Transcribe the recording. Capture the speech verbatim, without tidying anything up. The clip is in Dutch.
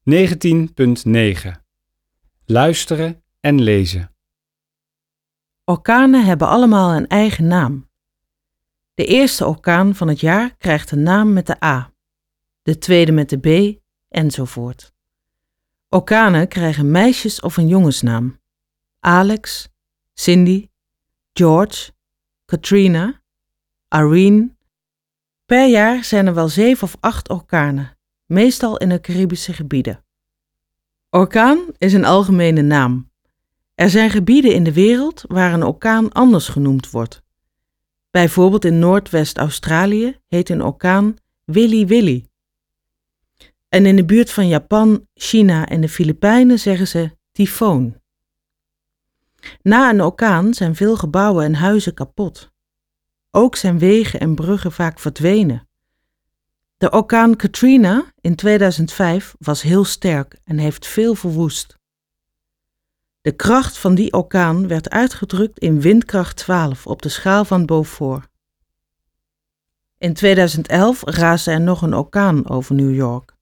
negentien punt negen. Luisteren en lezen. Orkanen hebben allemaal een eigen naam. De eerste orkaan van het jaar krijgt een naam met de A, de tweede met de B, enzovoort. Orkanen krijgen meisjes- of een jongensnaam. Alex, Cindy, George, Katrina, Irene. Per jaar zijn er wel zeven of acht orkanen, meestal in de Caribische gebieden. Orkaan is een algemene naam. Er zijn gebieden in de wereld waar een orkaan anders genoemd wordt. Bijvoorbeeld in Noordwest-Australië heet een orkaan Willy Willy. En in de buurt van Japan, China en de Filipijnen zeggen ze tyfoon. Na een orkaan zijn veel gebouwen en huizen kapot. Ook zijn wegen en bruggen vaak verdwenen. De orkaan Katrina in tweeduizend vijf was heel sterk en heeft veel verwoest. De kracht van die orkaan werd uitgedrukt in windkracht twaalf op de schaal van Beaufort. In tweeduizend elf raasde er nog een orkaan over New York.